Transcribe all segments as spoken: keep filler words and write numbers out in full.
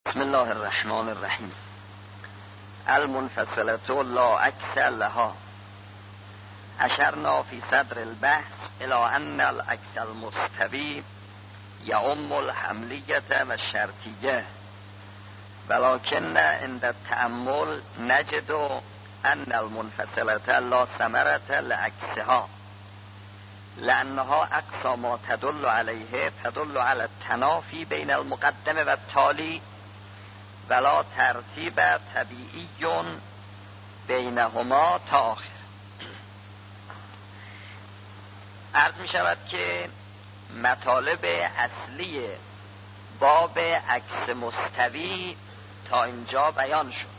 بسم الله الرحمن الرحیم. المنفصلة لا عکس لها. اشرنا فی صدر البحث الى ان العکس المستوی یعم الحملیة و الشرطیة، ولكن عند التأمل نجد ان المنفصلة لا ثمرة لعکسها، لأنها أقصى ما تدل عليه تدل على التنافي بين المقدم و التالي، ولا ترتیب طبیعی بینهما تا آخر. عرض می شود که مطالب اصلی باب عکس مستوی تا اینجا بیان شد.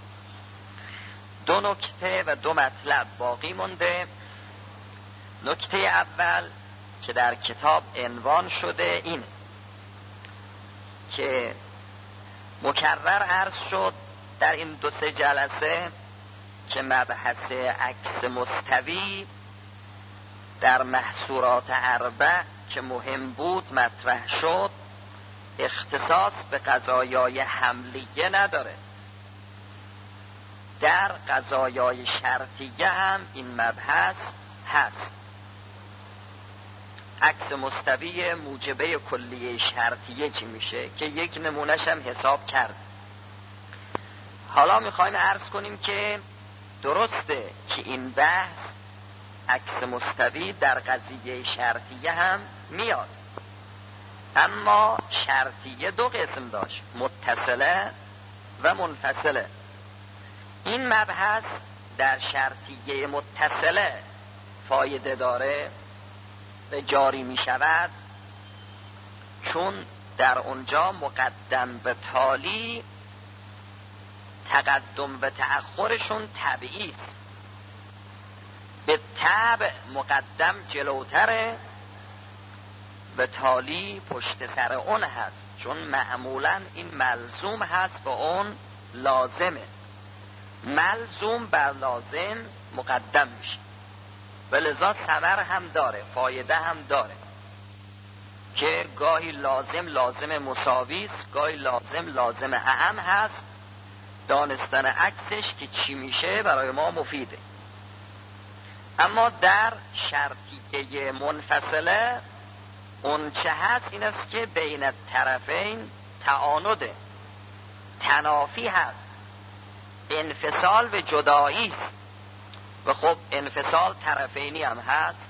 دو نکته و دو مطلب باقی مونده. نکته اول که در کتاب عنوان شده اینه که مکرر عرض شد در این دو سه جلسه که مبحث عکس مستوی در محصورات اربع که مهم بود مطرح شد، اختصاص به قضایای حملیه نداره. در قضایای شرطیه هم این مبحث هست. عکس مستوی موجبه کلیه شرطیه چی میشه که یک نمونهش هم حساب کرد. حالا میخوایم عرض کنیم که درسته که این بحث عکس مستوی در قضیه شرطیه هم میاد، اما شرطیه دو قسم داشت، متصله و منفصله. این مبحث در شرطیه متصله فایده داره و جاری می شود، چون در اونجا مقدم به تالی تقدم و تأخرشون طبیعی است. به طبع مقدم جلوتره و تالی پشت سر اون هست، چون معمولا این ملزوم هست به اون لازمه. ملزوم بر لازم مقدم میشه و لذا ثمر هم داره، فایده هم داره که گاهی لازم لازم مساوی است، گاهی لازم لازم اعم هست. دانستن عکسش که چی میشه برای ما مفیده. اما در شرطیه منفصله اون چه هست این است که بین طرفین تعانده، تنافی هست، انفصال و جدایی است. و خب انفصال طرفینی هم هست.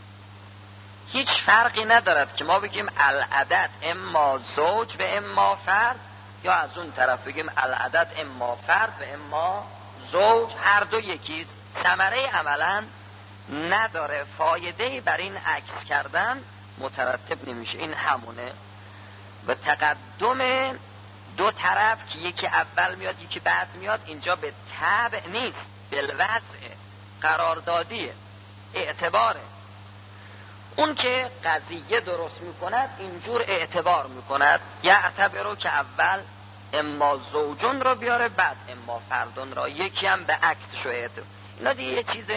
هیچ فرقی ندارد که ما بگیم العدد اما زوج و اما فرد، یا از اون طرف بگیم العدد اما فرد و اما زوج، هر دو یکیست. ثمره عملا نداره، فایده بر این عکس کردن مترتب نمیشه. این همونه. و تقدم دو طرف که یکی اول میاد یکی بعد میاد اینجا به تبع نیست، بالوضع قراردادیه، اعتباره. اون که قضیه درست میکند اینجور اعتبار میکند، یعتبرو که اول اما زوجون رو بیاره بعد اما فردون را، یکی هم به عکسشو اعتبار. اینا دیگه یه چیز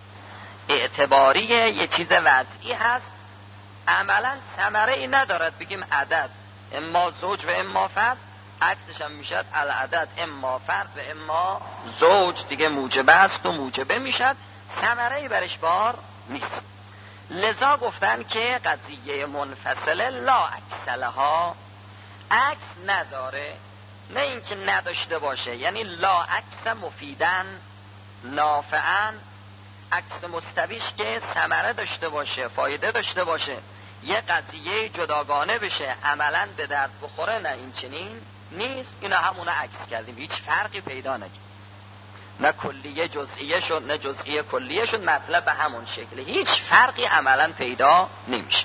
اعتباریه، یه چیز وضعی هست. عملا ثمره ای ندارد بگیم عدد اما زوج و اما فرد، عکسش هم میشد العدد اما فرد و اما زوج، دیگه موجبه است و موجبه میشد، ثمره ای برش بار نیست. لذا گفتن که قضیه منفصله لا عکس لها، عکس نداره. نه اینکه نداشته باشه، یعنی لا عکس مفیدن نافعن، عکس مستویش که ثمره داشته باشه، فایده داشته باشه، یه قضیه جداگانه بشه عملا به درد بخوره، نه این چنین نیست. اینا همونه عکس کردیم، هیچ فرقی پیدا نکرد، نه کلیه جزئیه شد نه جزئیه کلیه شد، مطلب به همون شکله، هیچ فرقی عملا پیدا نمیشه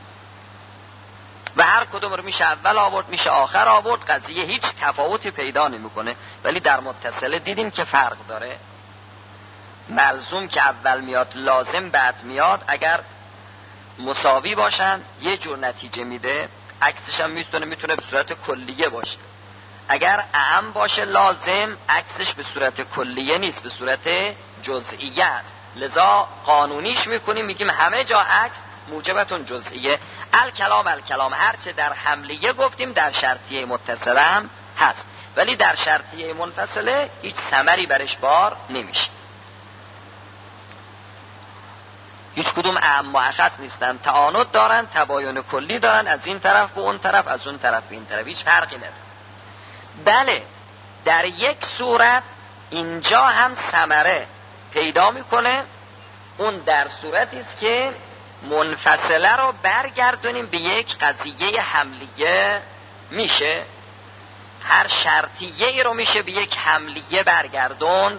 و هر کدوم رو میشه اول آورد میشه آخر آورد، قضیه هیچ تفاوتی پیدا نمیکنه. ولی در متصله دیدیم که فرق داره. ملزوم که اول میاد لازم بعد میاد، اگر مساوی باشن یه جور نتیجه میده، عکسش هم میتونه میتونه به صورت کلیه باشه. اگر اعم باشه لازم، عکسش به صورت کلیه نیست، به صورت جزئیه است. لذا قانونیش میکنیم، میگیم همه جا عکس موجبتون جزئیه. الکلام الکلام، هرچه در حملیه گفتیم در شرطیه متصله هم هست، ولی در شرطیه منفصله هیچ ثمری برش بار نمیشه. هیچ کدوم اعم و اخص نیستن، تعانت دارن، تباین کلی دارن، از این طرف به اون طرف، از اون طرف به این طرف، هیچ فرقی نداره. بله در یک صورت اینجا هم ثمره پیدا میکنه، اون در صورتی است که منفصله رو برگردونیم به یک قضیه حملیه. میشه هر شرطیه رو میشه به یک حملیه برگردوند.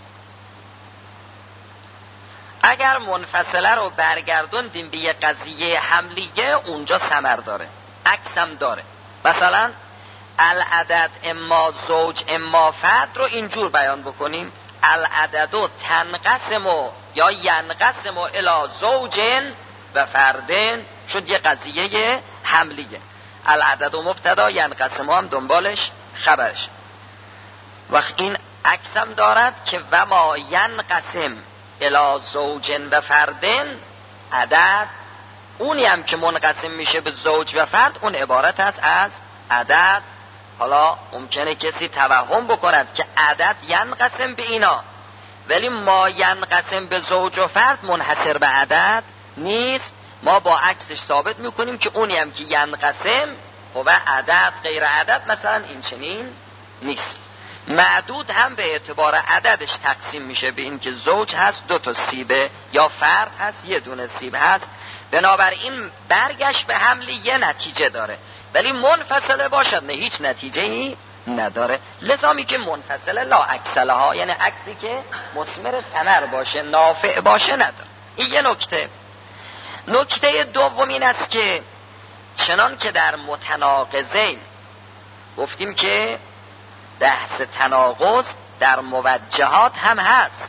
اگر منفصله رو برگردوندیم به یک قضیه حملیه اونجا ثمر داره، عکس هم داره. مثلا العدد اما زوج اما فرد رو اینجور بیان بکنیم: العدد و تنقسم و یا ینقسم و الی زوجن و فردن، شد یه قضیه حملیه. العدد و مبتدا، ینقسم هم دنبالش خبرش. وقت این عکس هم دارد که و ما ینقسم الی زوجن و فردن، عدد اونی هم که منقسم میشه به زوج و فرد اون عبارت است از عدد. حالا ممکنه کسی توهم بکند که عدد ینقسم به اینا، ولی ما ینقسم به زوج و فرد منحصر به عدد نیست. ما با عکسش ثابت میکنیم که اونی هم که ینقسم و عدد غیر عدد مثلا این چنین نیست. معدود هم به اعتبار عددش تقسیم میشه به این که زوج هست دو تا سیبه یا فرد هست یه دونه سیب هست. بنابراین برگشت به حملی یه نتیجه داره، ولی منفصله باشد نه هیچ نتیجه ای نداره. لزامی که منفصله لا عکسله ها، یعنی عکسی که مثمر ثمر باشه نافع باشه نداره. این یه نکته. نکته دوم این است که چنان که در متناقضین گفتیم که بحث تناقض در موجهات هم هست.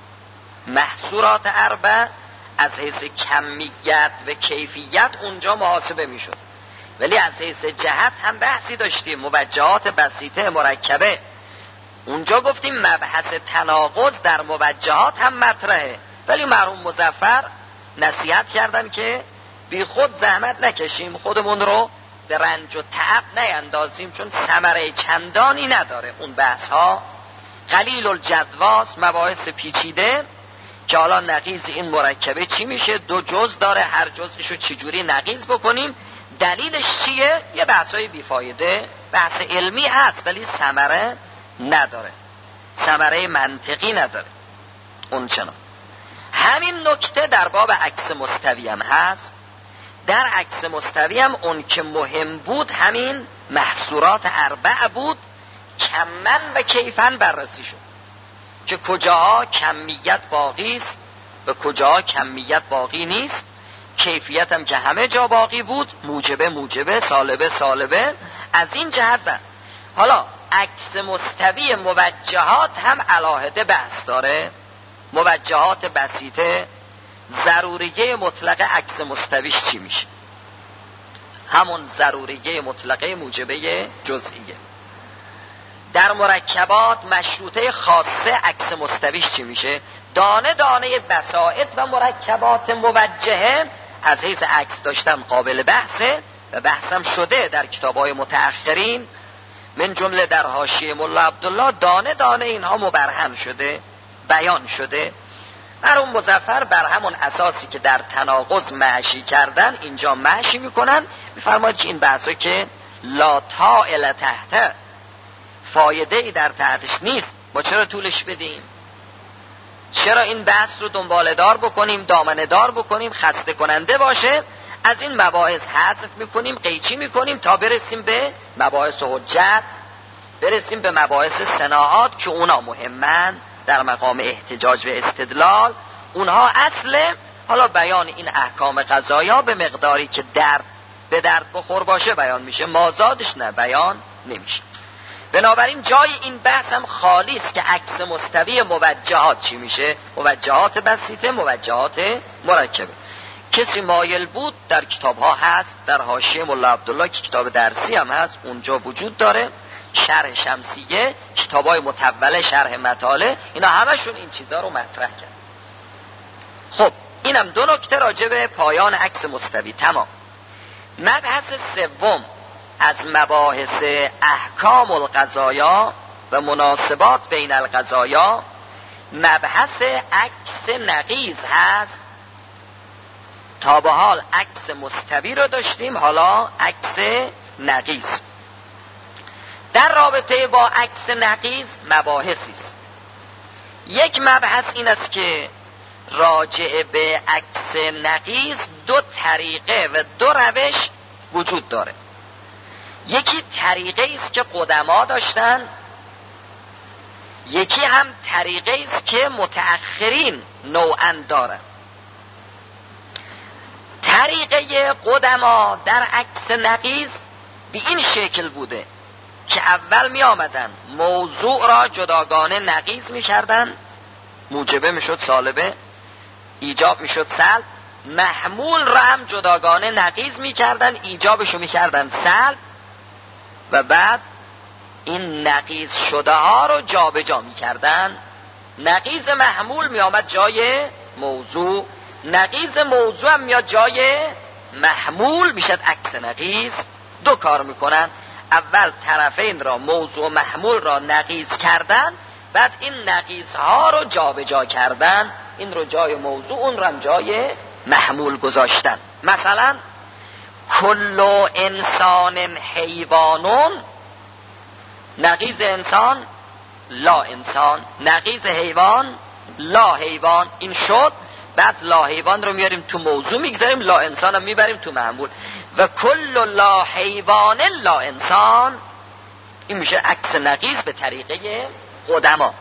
محصورات اربع از حیث کمیت و کیفیت اونجا محاسبه میشد، ولی از حیث جهت هم بحثی داشتیم. موجهات بسیطه مرکبه اونجا گفتیم مبحث تناقض در موجهات هم مطرحه، ولی مرحوم مظفر نصیحت کردن که بی خود زحمت نکشیم، خودمون رو به رنج و تعب نیندازیم، چون ثمره چندانی نداره. اون بحث ها قلیل الجدواس، مباحث پیچیده که حالا نقیض این مرکبه چی میشه، دو جز داره، هر جزشو چجوری نقیض بکنیم، دلیلش چیه، یه بحثای بیفایده، بحث علمی هست ولی ثمره نداره، ثمره منطقی نداره. اون چنان همین نکته در باب عکس مستوی هم هست. در عکس مستوی هم اون که مهم بود همین محصورات اربع بود، کمن و کیفن بررسی شد که کجاها کمیت باقی است و کجاها کمیت باقی نیست، کیفیت هم که همه جا باقی بود، موجبه موجبه، سالبه سالبه. از این جهت بند. حالا عکس مستوی موجهات هم علاهده بحث داره. موجهات بسیطه ضروریه مطلقه عکس مستویش چی میشه؟ همون ضروریه مطلقه موجبه جزئیه. در مرکبات مشروطه خاصه عکس مستویش چی میشه؟ دانه دانه بسائط و مرکبات موجهه از حیث عکس داشتن قابل بحثه و بحثم شده در کتاب‌های متأخرین، من جمله در حاشیه ملا عبدالله دانه دانه اینها مبرهن شده، بیان شده. مرحوم مظفر بر همون اساسی که در تناقض معشی کردن اینجا معشی میکنن، میفرماید که این بحثا که لا طائل تحت، فایده ای در تحتش نیست، با چرا طولش بدیم؟ چرا این بحث رو دنباله دار بکنیم، دامنه دار بکنیم، خسته کننده باشه؟ از این مباحث حذف میکنیم، قیچی میکنیم تا برسیم به مباحث حجت، برسیم به مباحث صناعات که اونا مهمن در مقام احتجاج و استدلال. اونها اصله. حالا بیان این احکام قضایا به مقداری که درد به درد بخور باشه بیان میشه، مازادش نه بیان نمیشه. بنابراین جای این بحث هم خالی است که عکس مستوی موجهات چی میشه، موجهات بسیطه، موجهات مرکبه. کسی مایل بود در کتاب ها هست، در حاشیه ملا عبدالله که کتاب درسی هم هست اونجا وجود داره، شرح شمسیه، کتابای مطوله، شرح مطالع، اینا همشون این چیزا رو مطرح کرد. خب اینم دو نکته راجع به پایان عکس مستوی. تمام. مبحث سوم از مباحث احکام القضایا و مناسبات بین القضایا مبحث عکس نقیض هست. تا به حال عکس مستوی رو داشتیم، حالا عکس نقیض. در رابطه با عکس نقیض مباحثی است. یک مبحث این است که راجع به عکس نقیض دو طریقه و دو روش وجود داره. یکی طریقه است که قدما داشتن، یکی هم طریقه است که متأخرین نوعاً دارن. طریقه قدما در عکس نقیض به این شکل بوده که اول می آمدن موضوع را جداگانه نقیض می کردن، موجبه می شد سالبه، ایجاب می شد سلب، محمول را هم جداگانه نقیض می کردن، ایجابشو می کردن سلب، و بعد این نقیض شده ها رو جا به جا می کردن. نقیض محمول می آمد جای موضوع، نقیض موضوع هم میاد جای محمول، میشد عکس نقیض. دو کار میکنن، اول طرفین را موضوع و محمول را نقیض کردن، بعد این نقیض ها رو جا به جا کردن، این رو جای موضوع اون رو هم جای محمول گذاشتن. مثلا کل انسان حیوانون، نقیض انسان لا انسان، نقیض حیوان لا حیوان، این شد. بعد لا حیوان رو میاریم تو موضوع میگذاریم، لا انسان رو میبریم تو محمول، و کل لا حیوان لا انسان، این میشه عکس نقیض به طریقه قدما.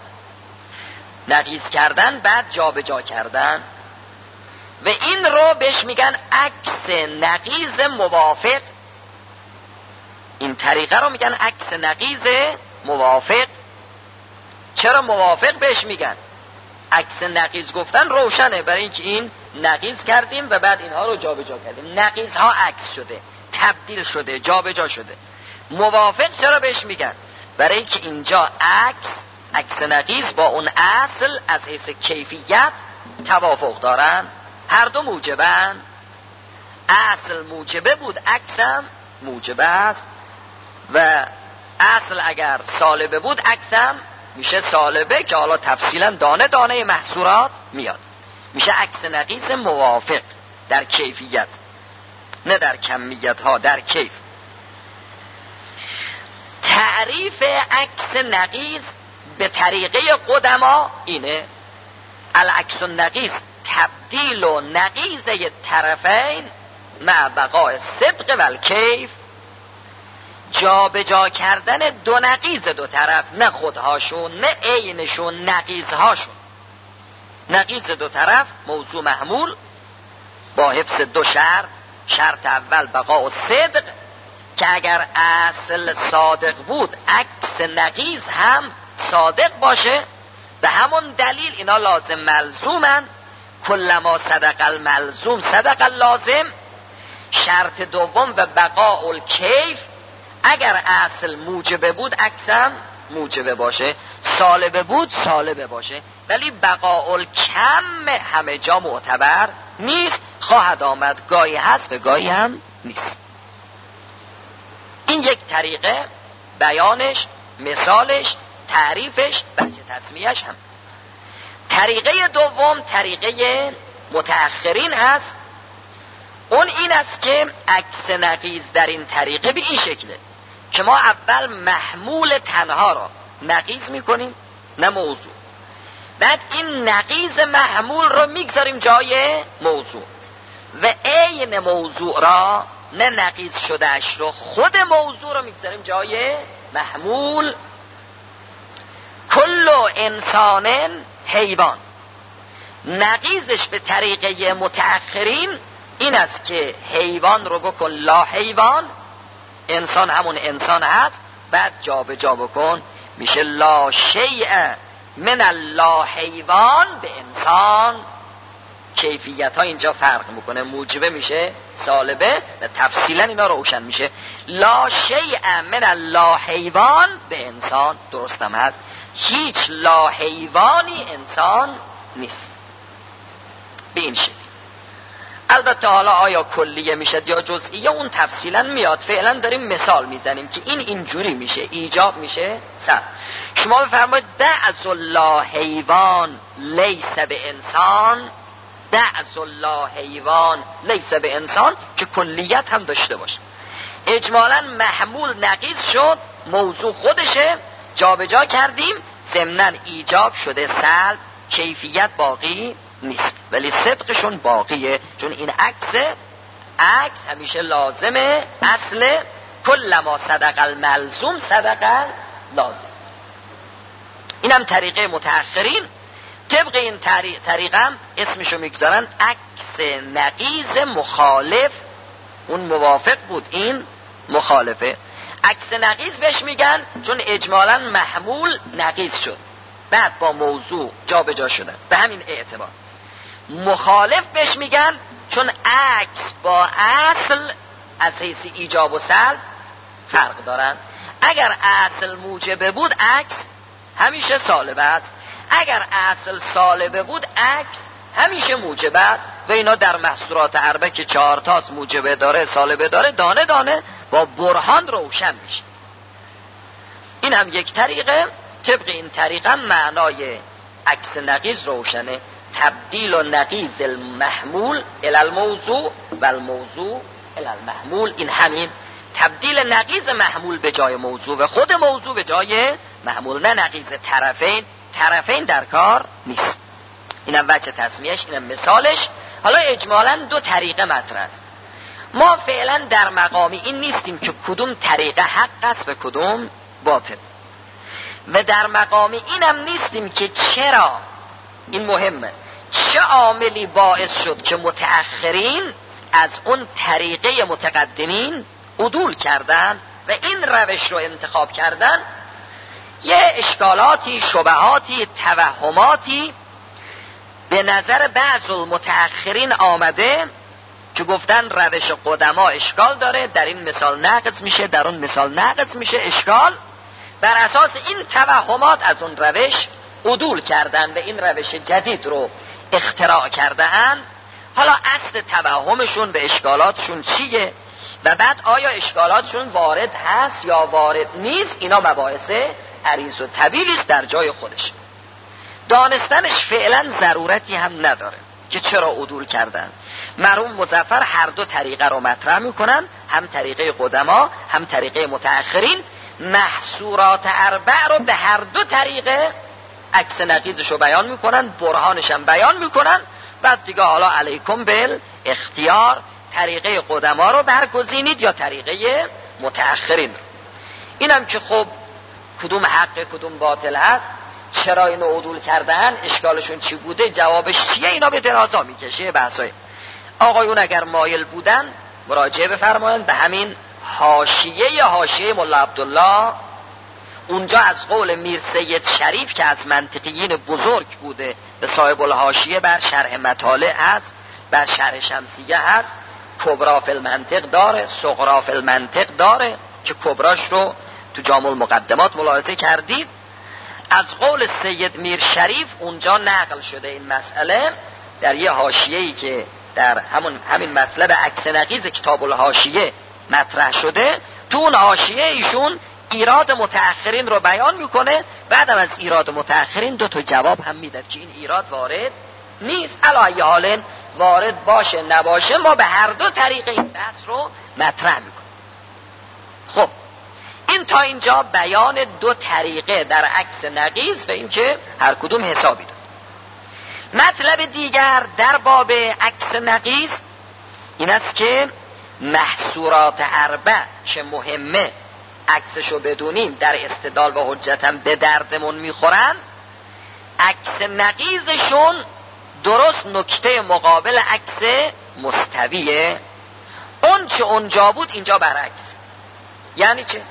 نقیض کردن بعد جا به جا کردن، و این رو بهش میگن عکس نقیض موافق. این طریقه رو میگن عکس نقیض موافق. چرا موافق بهش میگن؟ عکس نقیض گفتن روشنه، برای اینکه این نقیض کردیم و بعد اینها رو جا به جا کردیم، نقیض ها عکس شده، تبدیل شده، جا به جا شده. موافق چرا بهش میگن؟ برای اینکه اینجا عکس عکس نقیض با اون اصل از حیث کیفیت توافق دارن، هر دو موجبن. اصل موجبه بود، عکسم موجبه است، و اصل اگر سالبه بود عکسم میشه سالبه، که حالا تفصیلا دانه دانه محصورات میاد. میشه عکس نقیض موافق در کیفیت، نه در کمیت ها، در کیف. تعریف عکس نقیض به طریقه قدما اینه: العکس النقیض تبدیل و نقیضه طرفین مع بقاء صدق و الکیف، جا به جا کردن دو نقیض دو طرف، نه خودهاشون نه عینشون، نقیضهاشون. نقیض دو طرف موضوع محمول با حفظ دو شرط. شرط اول بقاء و صدق، که اگر اصل صادق بود عکس نقیض هم صادق باشه، به همون دلیل اینا لازم ملزومن. کلما صدق الملزوم صدق اللازم. شرط دوم و بقاء الکیف، اگر اصل موجبه بود عکسم موجبه باشه، سالبه بود سالبه باشه، ولی بقاء الکم همه جا معتبر نیست، خواهد آمد گاهی هست و گاهی هم نیست. این یک طریقه، بیانش، مثالش، تعریفش، بچه تسمیهش هم. طریقه دوم طریقه متأخرین هست. اون این است که عکس نقیض در این طریقه به این شکله که ما اول محمول تنها را نقیض میکنیم، نه موضوع. بعد این نقیض محمول رو میگذاریم جای موضوع، و عین موضوع را، نه نقیض شده اش رو، خود موضوع رو میگذاریم جای محمول. کل انسان حیوان، نقیضش به طریقه متأخرین این است که حیوان رو بکن لا حیوان، انسان همون انسان هست، بعد جا به جا بکن میشه لا شیء من اللا حیوان به انسان. کیفیت ها اینجا فرق میکنه، موجبه میشه سالبه، و تفصیلا اینا روشن میشه. لا شیء من اللا حیوان به انسان، درستم هست، هیچ لا حیوانی انسان نیست. به این شکل البته حالا آیا کلیه میشه یا جزئیه اون تفصیلا میاد، فعلا داریم مثال میزنیم که این اینجوری میشه، ایجاب میشه سر. شما بفرمایید بعض الله حیوان لیس به انسان، بعض الله حیوان لیس به انسان که کلیت هم داشته باشه. اجمالا محمول نقیض شد، موضوع خودشه، جابجا کردیم، ضمناً ایجاب شده سلب، کیفیت باقی نیست ولی صدقشون باقیه، چون این عکس عکس همیشه لازمه، اصل کل ما صدق الملزوم صدق لازم. اینم طریقه متأخرین. طبق این طریقم اسمشو میگذارن عکس نقیض مخالف، اون موافق بود این مخالفه. عکس نقیض بهش میگن چون اجمالاً محمول نقیض شد، بعد با موضوع جا به جا شدن، به همین اعتبار. مخالف بهش میگن چون عکس با اصل از حیث ایجاب و سلب فرق دارن. اگر اصل موجبه بود عکس همیشه سالبه است، اگر اصل سالبه بود عکس همیشه موجبه است و اینا در محصورات اربعه که چهار تاست موجبه داره سالبه داره دانه دانه با برهان روشن میشه. این هم یک طریقه. طبق این طریقه معنای عکس نقیض روشنه، تبدیل و نقیض المحمول الی الموضوع و الموضوع الی المحمول. این همین تبدیل نقیض محمول به جای موضوع و خود موضوع به جای محمول، نه نقیض طرفین. طرفین در کار نیست. اینم وجه تسمیهش، اینم مثالش. حالا اجمالاً دو طریقه مطرح است. ما فعلا در مقامی این نیستیم که کدوم طریقه حق است و کدوم باطل، و در مقام اینم نیستیم که چرا، این مهمه، چه عاملی باعث شد که متأخرین از اون طریقه متقدمین عدول کردن و این روش رو انتخاب کردن. یه اشکالاتی، شبهاتی، توهماتی به نظر بعض المتأخرین آمده که گفتن روش قدما اشکال داره، در این مثال ناقض میشه، در اون مثال ناقض میشه، اشکال. بر اساس این توهمات از اون روش عدول کردن و این روش جدید رو اختراع کردن. حالا اصل توهمشون به اشکالاتشون چیه و بعد آیا اشکالاتشون وارد هست یا وارد نیست، اینا مباحث عریض و طویلی است در جای خودش. دانستنش فعلا ضرورتی هم نداره که چرا عدول کردن. مرحوم مظفر هر دو طریقه رو مطرح میکنن، هم طریقه قدما هم طریقه متأخرین. محصورات اربع رو به هر دو طریقه عکس نقیضش رو بیان میکنن، برهانش هم بیان میکنن. بعد دیگه حالا علیکم بال اختیار، طریقه قدما رو برگزینید یا طریقه متأخرین رو. اینم که خب کدوم حق کدوم باطل هست، چرا اینو عدول کردن، اشکالشون چی بوده، جوابش چیه، اینا به درازا میکشه بحثای. آقایون اگر مایل بودن مراجعه بفرمایند به همین حاشیه حاشیه مولا عبدالله. اونجا از قول میر سید شریف که از منطقیین بزرگ بوده به صاحب الحاشیه بر شرح مطالع هست، بر شرح شمسیه هست، کبرا فی المنطق داره، صغرا فی المنطق داره که کبراش رو تو جامع المقدمات ملاحظه کردید. از قول سید میر شریف اونجا نقل شده این مسئله در یه حاشیه‌ای که در همون همین مطلب عکس نقیض کتاب الحاشیه مطرح شده. تو اون حاشیه ایشون ایراد متأخرین رو بیان میکنه، بعدم از ایراد متأخرین دو تا جواب هم میداد که این ایراد وارد نیست. علی حال وارد باشه نباشه ما به هر دو طریقه این بحث رو مطرح میکنیم. خب این تا اینجا بیان دو طریقه در عکس نقیض و اینکه هر کدوم حسابی داره. مطلب دیگر در باب عکس نقیض این است که محصورات اربع که مهمه عکسشو بدونیم در استدلال و حجت هم به دردمون میخورن، عکس نقیضشون درست نکته مقابل عکس مستویه. اون چه اونجا بود اینجا برعکس. یعنی چه؟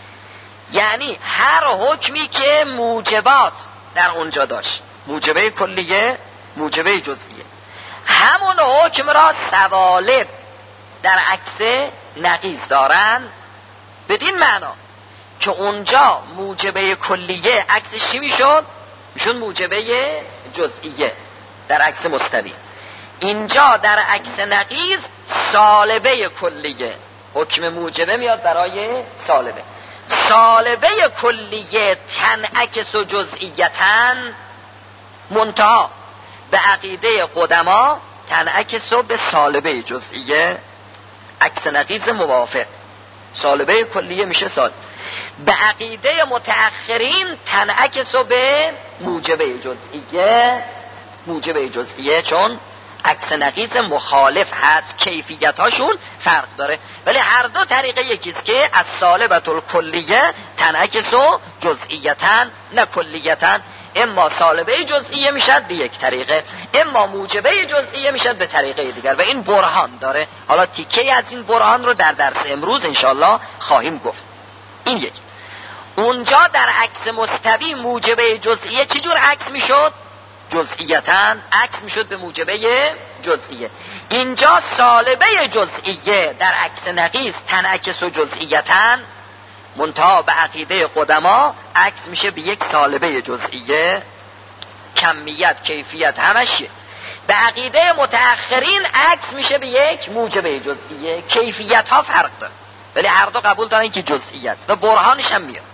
یعنی هر حکمی که موجبات در اونجا داشت، موجبه کلیه موجبه جزئیه، همون حکم را سوالب در عکس نقیض دارن. بدین معنا که اونجا موجبه کلیه عکسش چی میشد؟ میشد موجبه جزئیه در عکس مستوی. اینجا در عکس نقیض سالبه کلیه، حکم موجبه میاد برای سالبه. سالبه کلیه تنعکس و جزئیتن، منتها به عقیده قدما تنعکس و به سالبه جزئیه. عکس نقیض موافق، سالبه کلیه میشه سال. به عقیده متأخرین تنعکس و به موجبه جزئیه، موجبه جزئیه، چون عکس نقیض مخالف هست، کیفیت هاشون فرق داره، ولی هر دو طریقه یکیست که از سالبت الکلیه تنعکس و جزئیتن نه کلیتن. اما سالبه جزئیه میشد به یک طریقه، اما موجبه جزئیه میشد به طریقه دیگر و این برهان داره. حالا تیکه از این برهان رو در درس امروز انشالله خواهیم گفت. این یک. اونجا در عکس مستوی موجبه جزئیه چجور عکس میشد؟ جزئیتن عکس میشد به موجبه جزئیه. اینجا سالبه جزئیه در عکس نقیض تنعکس و جزئیتن، منتها به عقیده قدما عکس میشه به یک سالبه جزئیه، کمیت کیفیت همشه. به عقیده متأخرین عکس میشه به یک موجبه جزئیه، کیفیت ها فرق داره ولی هر دو قبول دارن که جزئیه است و برهانش هم میاد.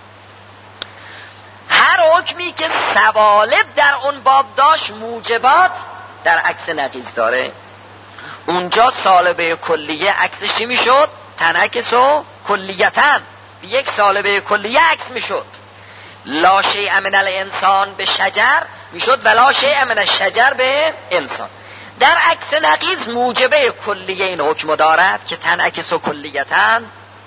هر حکمی که سوالب در اون باب داشت موجبات در عکس نقیض داره. اونجا سالبه کلیه عکسش میشد تنعکس و کلیتن، به یک سالبه کلیه عکس میشد. لا شیء من الانسان به شجر میشد و لا شیء من الشجر به انسان. در عکس نقیض موجبه کلیه این حکم دارد که تنعکس و کلیتن،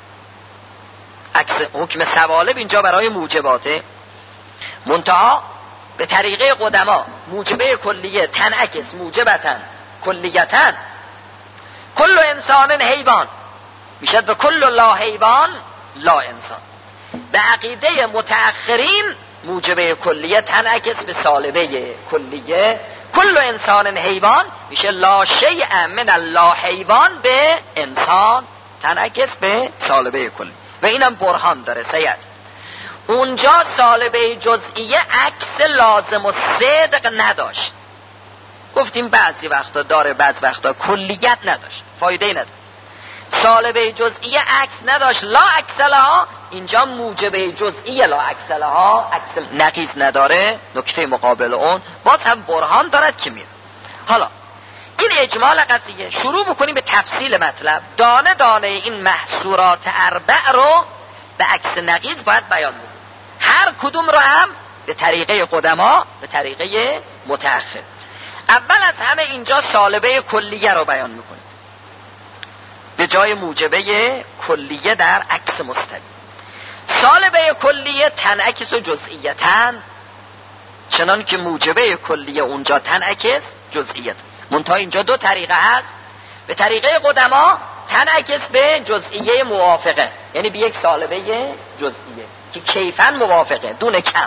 عکس حکم سوالب اینجا برای موجباته، منتها به طریقه قدما موجبه کلیه تنعکس موجبتن کلیتن. کل انسان حیوان میشد و کل لا حیوان لا انسان. به عقیده متأخرین موجبه کلیه تنعکس به سالبه کلیه، کل انسان حیوان میشه لا شیء من اللا حیوان به انسان، تنعکس به سالبه کلیه و اینم برهان داره سید. اونجا سالبه جزئیه عکس لازم و صدق نداشت، گفتیم بعضی وقتا داره بعضی وقتا کلیت نداشت، فایده نداشت. سالبه جزئیه عکس نداشت، لا عکس لها، اینجا موجبه جزئیه لا عکس لها، عکس نقیض نداره، نکته مقابل اون باز هم برهان دارد که میره. حالا این اجمال قضیه، شروع بکنیم به تفصیل مطلب. دانه دانه این محصورات اربع رو به عکس نقیض باید بیان بکنیم، هر کدوم رو هم به طریقه قدما به طریقه متأخر. اول از همه اینجا سالبه کلیه رو بیان میکنیم به جای موجبه کلیه در عکس مستوی. سالبه کلیه تنعکس و جزئیتن، چنان که موجبه کلیه اونجا تنعکس جزئیت. منتها اینجا دو طریقه هست، به طریقه قدما تنعکس به جزئیه موافقه، یعنی به یک سالبه جزئیه که کیفاً موافقه دون کم،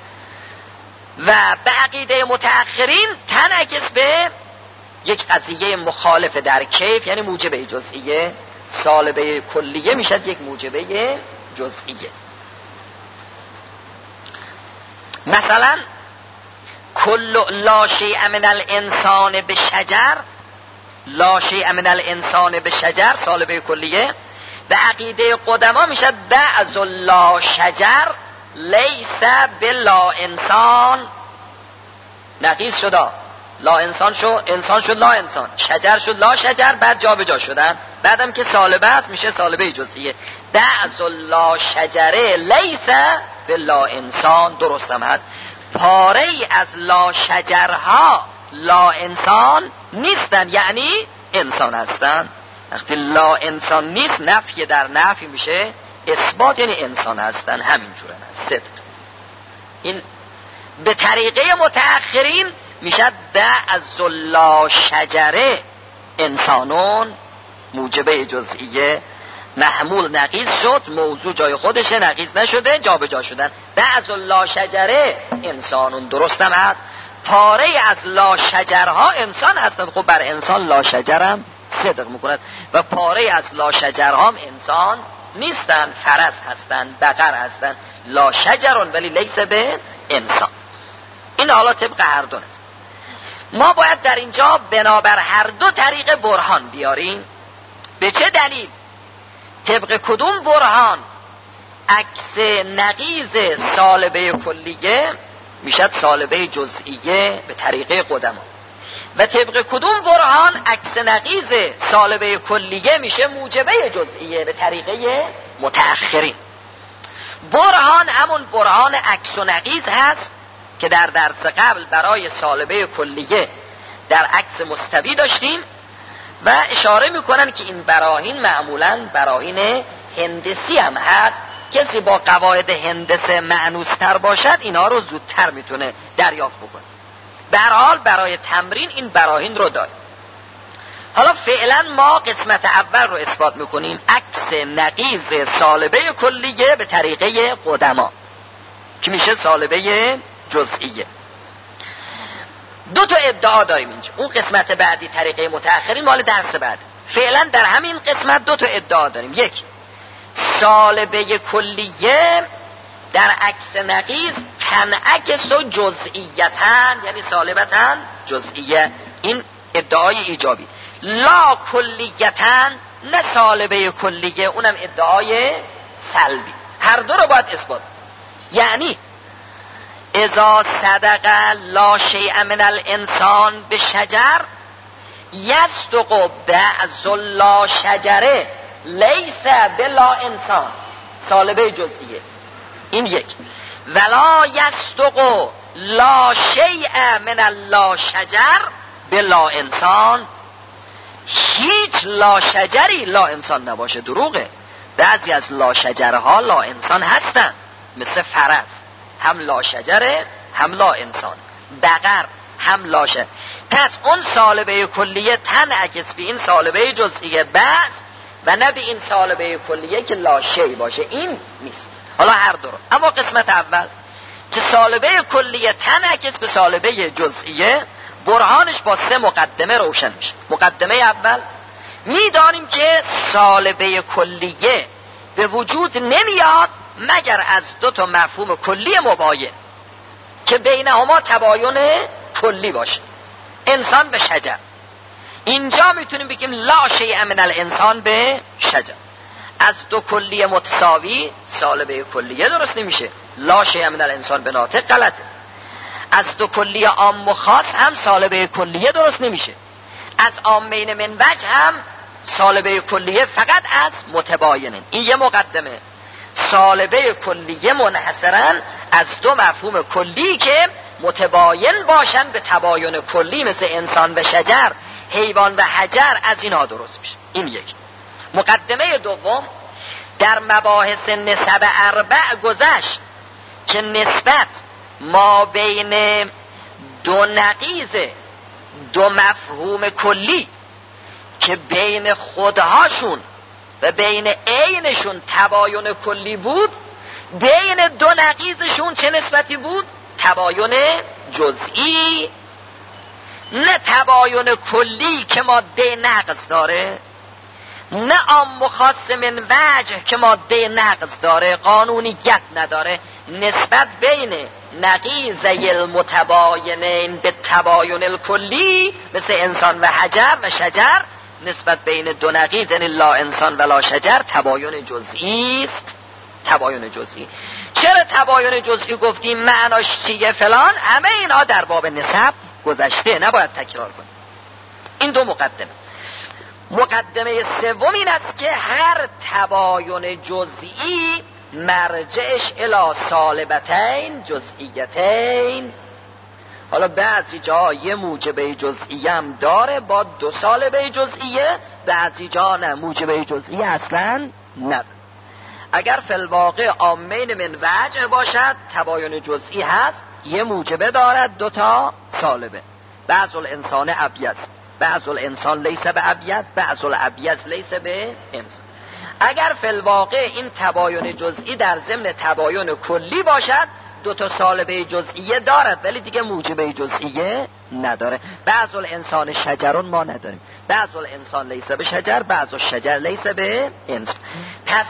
و به عقیده متأخرین تنعکس به یک قضیه مخالف در کیف، یعنی موجبه جزئیه. سالبه کلیه میشد یک موجبه جزئیه. مثلا کل لا شیء من الانسان به شجر، لا شیء من الانسان به شجر سالبه کلیه. به عقیده قدما میشد بعض لا شجر لیس بلا انسان، نقیض شد، لا انسان شد انسان شد لا انسان، شجر شد لا شجر، بعد جا به جا شدن، بعدم که سالبه است میشه سالبه جزئیه. بعض لا شجره لیس بلا انسان، درستم هست. پاره ای از لا شجرها لا انسان نیستن، یعنی انسان هستن. وقتی لا انسان نیست نفی در نفی میشه اثبات، یعنی انسان هستن، همین جوره هست صدق. این به طریقه متأخرین میشد بعض لا شجره انسانون، موجبه جزئیه محمول نقیض شد، موضوع جای خودشه نقیض نشده، جا به جا شدن. بعض لا شجره انسانون درستم هست. پاره از لا شجرها انسان هستند، خب بر انسان لا شجرم صدق میکند و پاره از لا شجرها هم انسان نیستن، فرس هستن، بقر هستن، لا شجرون ولی لیس به انسان. این حالا طبق هر دو است. ما باید در اینجا بنابر هر دو طریق برهان بیاریم. به چه دلیل؟ طبق کدوم برهان عکس نقیض سالبه کلیه میشد سالبه جزئیه به طریقه قدما، و طبق کدوم برهان عکس نقیض سالبه کلیه میشه موجبه جزئیه به طریقه متأخرین. برهان همون برهان عکس و نقیض هست که در درس قبل برای سالبه کلیه در عکس مستوی داشتیم و اشاره میکنن که این براهین معمولاً براهین هندسی هم هست. کسی با قواعد هندسه معنوستر باشد اینا رو زودتر میتونه دریافت بکنه. به هر حال برای تمرین این براهین رو داریم. حالا فعلا ما قسمت اول رو اثبات میکنیم، عکس نقیض سالبه کلیه به طریقه قدما که میشه سالبه جزئیه. دو تا ادعا داریم اینجا. اون قسمت بعدی طریقه متأخرین مال درس بعد. فعلا در همین قسمت دو تا ادعا داریم. یک، سالبه کلیه در عکس نقیض تنعکس و جزئیتن، یعنی سالبتن جزئیه. این ادعای ایجابی. لا کلیتن، نه سالبه کلیه، اونم ادعای سلبی. هر دو رو باید اثبات. یعنی اذا صدق لا شیء من الانسان به شجر یصدق بعض لا شجره لیس بلا انسان، سالبه جزئیه. این یک. ولا یصدق لا شیء من اللا شجر بلا انسان، هیچ لا شجری لا انسان نباشه. دروغه. بعضی از لا شجرها لا انسان هستن، مثل فرس هم لا شجره هم لا انسان، بقر هم لا شجر. پس اون سالبه کلیه تنعکس به این سالبه جزئیه بعض و نه به این سالبه کلیه که لا شی باشه. این نیست. حالا هر دو رو. اما قسمت اول که سالبه کلیه تنعکس به سالبه جزئیه، برهانش با سه مقدمه روشن میشه. مقدمه اول، میدانیم که سالبه کلیه به وجود نمیاد مگر از دو تا مفهوم کلی مباین که بینهما تباین کلی باشه. انسان به شجر، اینجا میتونیم بگیم لا شیء من الانسان به شجر. از دو کلی متساوی سالبه کلیه درست نمیشه. لا شیء من الانسان به ناطق غلطه. از دو کلی عام و خاص هم سالبه کلیه درست نمیشه. از عامین من وجه هم سالبه کلیه فقط از متباینن. این یه مقدمه. سالبه کلیه منحصرا از دو مفهوم کلی که متباین باشن به تباین کلی، مثل انسان و شجر، حیوان و حجر، از اینا درست میشه. این یک. مقدمه دوم، در مباحث نسب اربع گذشت که نسبت ما بین دو نقیض دو مفهوم کلی که بین خودهاشون و بین عینشون تباین کلی بود، بین دو نقیضشون چه نسبتی بود؟ تباین جزئی، نه تباین کلی که ماده نقض داره، نه عام و خاص من وجه که ماده نقض داره، قانونیت نداره. نسبت بین نقیضی المتباینین به تباین الکلی مثل انسان و حجر و شجر، نسبت بین دو نقیض یعنی لا انسان و لا شجر تباین جزئی است. تباین جزئی. چرا تباین جزئی گفتیم؟ معناش چیه فلان؟ همه اینها در باب نسب گذشته، نباید تکرار کنیم. این دو مقدمه. مقدمه سوم این است که هر تباین جزئی مرجعش الی سالبتین جزئیتین. حالا بعضی جا یه موجبه جزئیه هم داره با دو سالبه جزئیه، بعضی جا نه، موجبه جزئیه اصلا نداره. اگر فی الواقع عامین من وجه باشد تباین جزئی هست، یه موجبه دارد، دو تا سالبه. بعض الانسان ابیض، بعض الانسان لیس به ابیض، بعض الابیض لیس به انسان. اگر فی الواقع این تباین جزئی در ضمن تباین کلی باشد، دو تا سالبه جزئیه دارد ولی دیگه موجبه جزئیه نداره. بعض الانسان شجرون ما نداریم، بعض الانسان لیس به شجر، بعض الشجر لیس به انسان. پس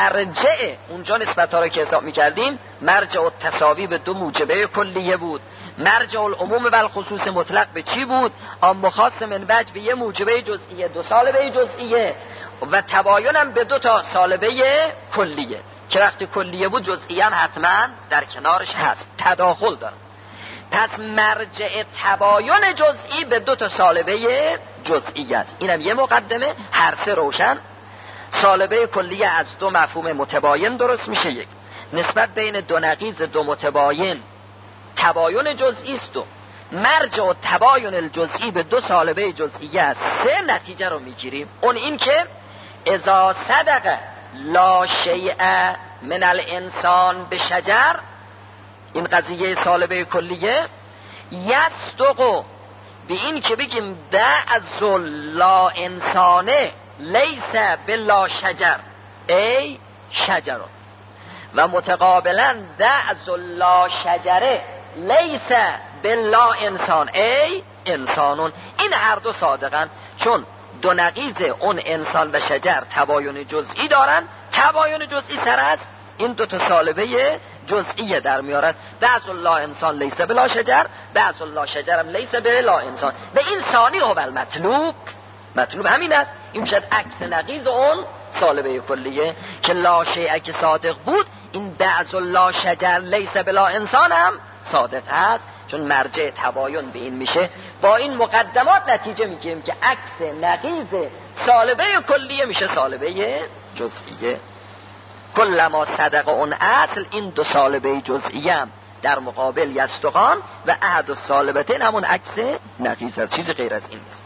مرجع اونجا نسبت ها رو که حساب میکردیم، مرجع و تساوی به دو موجبه کلیه بود مرجع العموم و الخصوص مطلق به چی بود؟ عام خاص من وجه به یه موجبه جزئیه، دو سالبه جزئیه، و تباین هم به دو تا سالبه کلیه، که وقتی کلیه بود جزئیه هم حتما در کنارش هست، تداخل داره. پس مرجع تباین جزئی به دو تا سالبه جزئی است. اینم یه مقدمه، هر سه روشن. سالبه کلیه از دو مفهوم متباین درست میشه. یک، نسبت بین دو نقیض دو متباین تباین جزئی است. دو، مرجع و تباین الجزئی به دو سالبه جزئی است. سه، نتیجه رو میگیریم، اون این که اذا صدق لا شیء من الانسان به شجر، این قضیه سالبه کلیه، یصدق به این که بگیم بعض لا انسانه لیس بلا شجر ای شجر، و متقابلا بعض لا شجره لیس بلا انسان ای انسانون. این هر دو صادقن، چون دو نقیض اون انسان و شجر تباین جزئی دارن. تباین جزئی سر از این دو تا سالبه جزئیه در میارد. بعض لا انسان لیس بلا شجر، بعض لا شجر هم لیس بلا انسان. و این ثانی هو المطلوب، مطلوب همین است. این شد عکس نقیض اون سالبه کلیه که لا شیء که صادق بود، این بعض لا شجر لیس بلا انسان هم صادق است، چون مرجع تباین به این میشه. با این مقدمات نتیجه میگیریم که عکس نقیض سالبه کلیه میشه سالبه جزئیه. کلما صدق اون اصل، این دو سالبه جزئیه هم در مقابل یصدقان و احد السالبتین همون عکس نقیض است، چیز غیر از این نیست.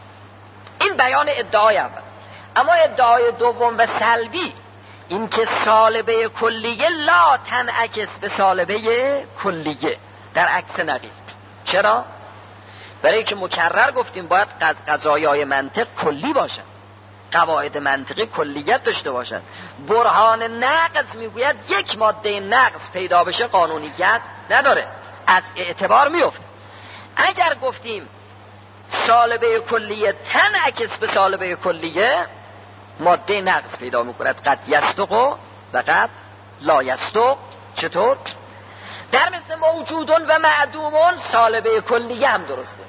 این بیان ادعای اول. اما ادعای دوم و سلبی این که سالبه کلیه لا تنعکس به سالبه کلیه در عکس نقیض. چرا؟ برای که مکرر گفتیم باید قضایای منطق کلی باشن، قواعد منطقی کلیت داشته باشن. برهان نقض میگوید یک ماده نقض پیدا بشه قانونیت نداره، از اعتبار میفته. اگر گفتیم سالبه کلیه تنعکس به سالبه کلیه، ماده نقض پیدا میکند، قد یصدق و قد لا یصدق. چطور؟ در مثل موجودون و معدومون سالبه کلیه هم درسته.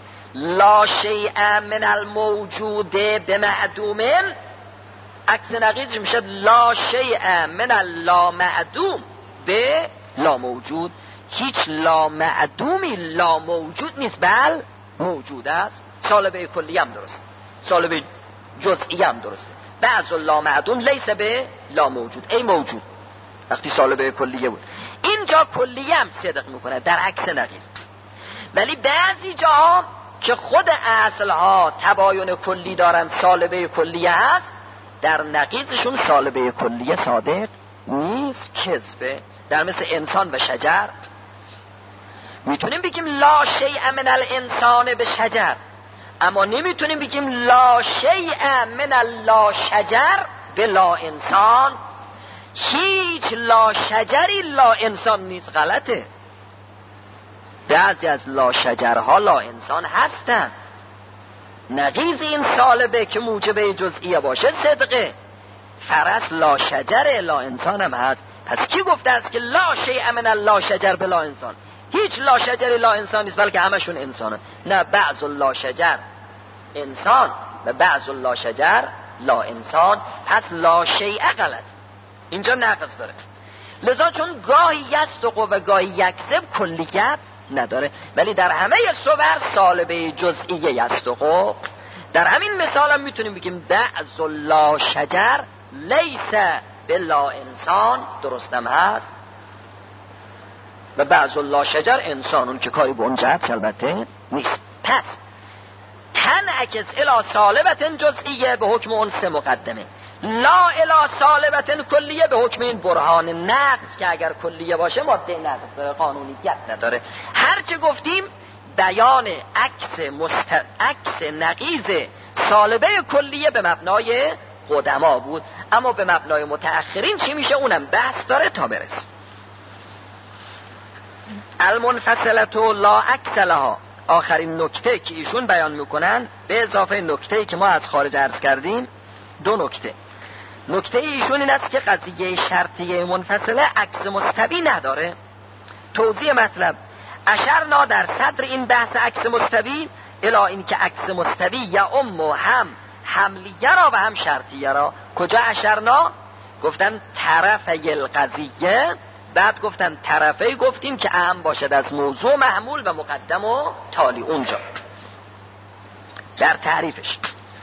لا شیء من الموجود به معدومن، عکس نقیض میشه لا شیء من اللا معدوم به لا موجود. هیچ لا معدومی لا موجود نیست، بل موجود است. سالبه کلیه هم درسته، سالبه جزئی هم درسته. بعض لا معدوم لیس به لا موجود ای موجود، وقتی سالبه کلیه بود. اینجا کلیه هم صدق میکنه در عکس نقیض. ولی بعضی جاها که خود اصلها تباین کلی دارن، سالبه کلیه هست، در نقیضشون سالبه کلیه صادق نیست، کذبه. در مثل انسان و شجر میتونیم بگیم لا شیء من الانسان به شجر، اما نمیتونیم بگیم لا شیء من اللا شجر به لا انسان. هیچ لا شجری لا انسان نیست، غلطه. بعضی از لا شجرها لا انسان هستن. نقیض این سالبه که موجبه جزئیه باشه صدقه. فرس لا شجر لا انسان هم هست. پس کی گفته است که لا شیء من اللا شجر به لا انسان؟ هیچ لا شجری لا انسان نیست، بلکه همشون انسانه. نه، بعض لا شجر انسان و بعض لا شجر لا انسان. پس لا شیء غلط، اینجا نقص داره. لذا چون گاهی یصدق و گاهی یکذب کلیت نداره، ولی در همه صور سالبه جزئیه یصدق. در همین مثال هم میتونیم بگیم بعض لا شجر لیس بلا انسان، درستم هست، و بعض لا شجر انسان، اون که کاری به اون جهت البته نیست. پس تنعکس الی سالبت جزئیه به حکم اون سه مقدمه، لا الی سالبت کلیه به حکم این برهان نقض که اگر کلیه باشه ماده نقض داره، قانونیت نداره. هر چه گفتیم بیان عکس مست... عکس نقیض سالبه کلیه به مبنای قدما بود، اما به مبنای متأخرین چی میشه اونم بحث داره تا برسیم. المنفصلت لا عکس لها، آخرین نکته که ایشون بیان میکنن به اضافه نکته‌ای که ما از خارج عرض کردیم، دو نکته. نکته ایشون این است که قضیه شرطیه منفصله عکس مستوی نداره. توضیح مطلب: اشرنا در صدر این بحث عکس مستوی الی این که عکس مستوی یا ام و هم حملیه را و هم شرطیه را. کجا اشرنا؟ گفتن طرفه القضیه، بعد گفتن طرفه گفتیم که اهم باشد از موضوع محمول و مقدم و تالی. اونجا در تعریفش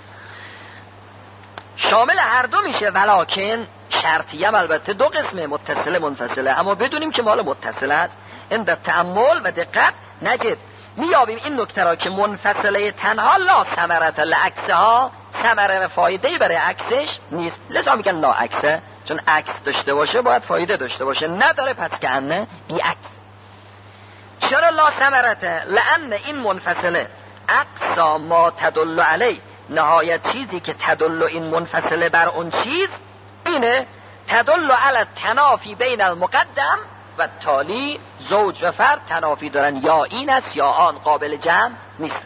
شامل هر دو میشه، ولکن شرطیه البته دو قسمه، متصله منفصله، اما بدونیم که مال متصله است. این در تأمل و دقت نجد میابیم این نکته را که منفصله تنها لا ثمرت لعکسها، ثمره و فایده‌ای برای عکسش نیست، لذا میگن لا عکسه، چون عکس داشته باشه باید فایده داشته باشه، نداره پس که انه بی عکس. چرا لا ثمرت؟ لان این منفصله اقصا ما تدل علی، نهایت چیزی که تدل این منفصله بر اون چیز اینه، تدل علی تنافی بین المقدم و تالی. زوج و فرد تنافی دارن، یا این است یا آن، قابل جمع نیست.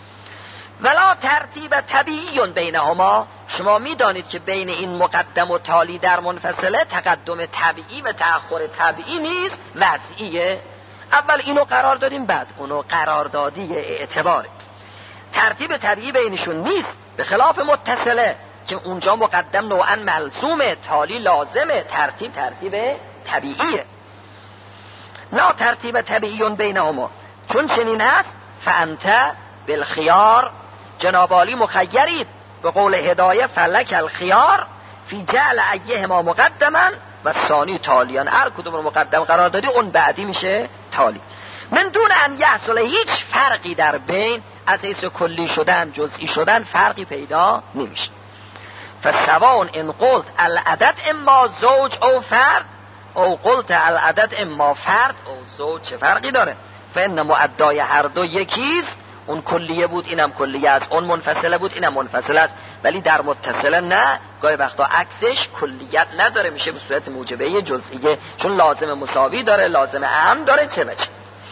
ولا ترتیب طبیعی بینهما، شما میدانید که بین این مقدم و تالی در منفصله تقدم طبیعی و تأخر طبیعی نیست، وضعیه. اول اینو قرار دادیم بعد اونو قرار دادی اعتباره. ترتیب طبیعی بینشون نیست، به خلاف متصله که اونجا مقدم نوعا ملزومه، تالی لازمه، ترتیب ترتیب طبیعیه. لا ترتیب طبیعی بینهما، چون چنین هست فانت بالخیار، جناب عالی مخیرید، به قول هدایه فلک الخیار فی جعل ایهما مقدما و ثانی تالیان، هر کدوم رو مقدم قرار دادی اون بعدی میشه تالی. من دون ان یحصل، هیچ فرقی در بین از حیث کلی شدن جزئی شدن فرقی پیدا نمیشه. فسواء ان قلت العدد اما زوج او فرد او قلت العدد اما فرد او زوج، چه فرقی داره؟ فان مؤدای هر دو یکیست، اون کلیه بود اینم کلیه است، اون منفصله بود اینم منفصله است، ولی در متصله نه، گاهی وقتا عکسش کلیت نداره، میشه به صورت موجبه جزئیه، چون لازم مساوی داره، لازم اهم داره، چه بچه.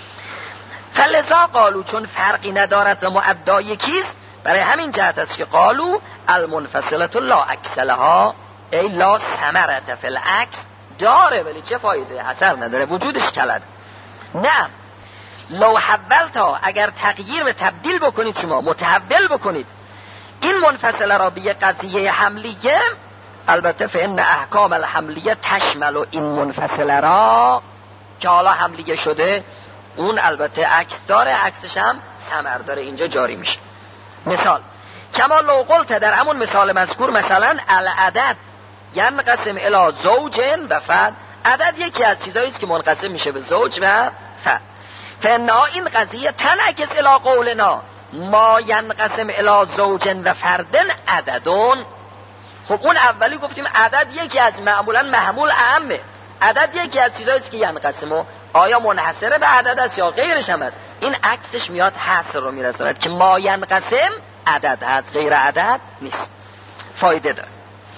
فلذا قالو، چون فرقی ندارد و مؤدا یکیست، برای همین جهت است که قالو المنفصله لا عکس لها، ای لا ثمرة فی العکس، داره ولی چه فایده، اثر نداره، وجودش کلد. نه لو حولتا، اگر تغییر و تبدیل بکنید، شما متحول بکنید این منفصله را به قضیه حملیه، البته فإن احکام الحملیه تشمل و این منفصله را که حالا حملیه شده اون البته عکس داره، عکسش هم ثمر داره، اینجا جاری میشه. مثال کما لو قلت، در همون مثال مذکور، مثلا العدد ینقسم الی زوج و فرد، عدد یکی از چیزایی است که منقسم میشه به زوج و فرد. فنا این قضیه تنعکس الی قولنا ما ینقسم الی زوج و فردن عددون. خب اون اولی گفتیم عدد یکی از معمولا محمول اهمه، عدد یکی از چیزایی است که ینقسمو، آیا منحصره به عدد است یا غیرش هم است؟ این عکسش میاد حصر رو میرساند که ما ینقسم عدد هست، غیر عدد نیست، فایده داره.